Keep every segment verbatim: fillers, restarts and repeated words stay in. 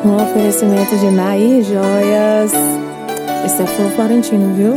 Um oferecimento de Nair Joias. Esse é Flor Florentino, viu?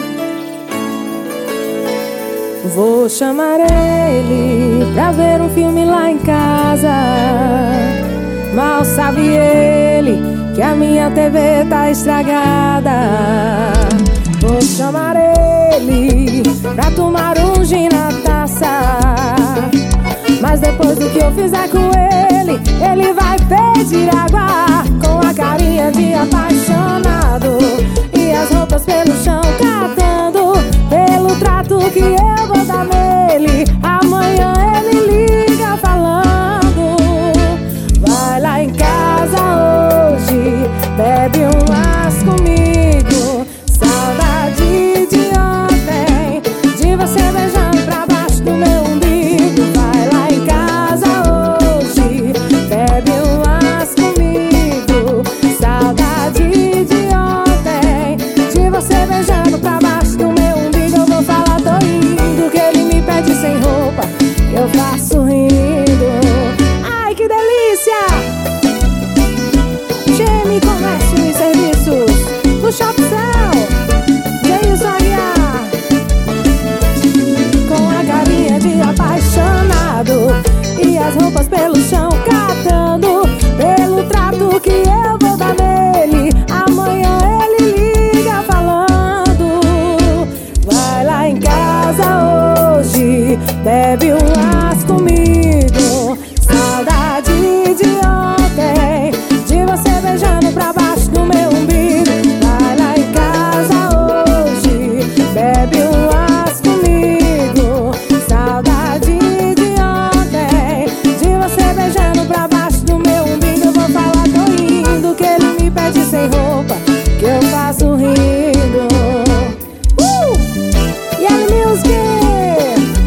Vou chamar ele pra ver um filme lá em casa. Mal sabe ele que a minha T V tá estragada. Vou chamar ele pra tomar um gin na taça. Mas depois do que eu fizer com ele, ele vai pedir água, com a carinha de apaixonado e as roupas pelo chão catando, pelo trato que eu vou dar nele. Amanhã ele liga falando: vai lá em casa hoje, bebe umas comigo. Saudade de ontem, de você beijando pra baixo do meu umbigo. Vai lá em casa hoje, bebe umas comigo. Saudade de ontem, de você beijando pra baixo do meu umbigo. Eu vou falar, tô indo, que ele me pede sem roupa, eu faço rindo. Ai, que delícia! Geme Comércio e Serviços do Shopzão, Jailson Aguiar, com a carinha de apaixonado e as roupas pelo chão catando, pelo trato que eu vou dar nele. Amanhã ele liga falando: vai lá em casa hoje, bebe umas comigo. Saudade de ontem, de você beijando pra baixo do meu umbigo. Vai lá em casa hoje, bebe umas comigo. Saudade de ontem, de você beijando pra baixo do meu umbigo. Eu vou falar, tô indo, que ele me pede sem roupa, que eu faço rindo. Uh! E ele Music!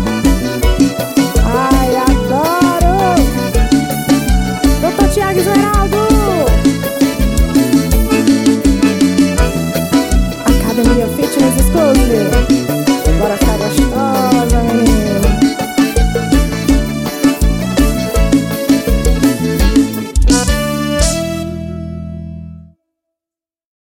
Ai, adoro! Doutor Tiago Esmeralda.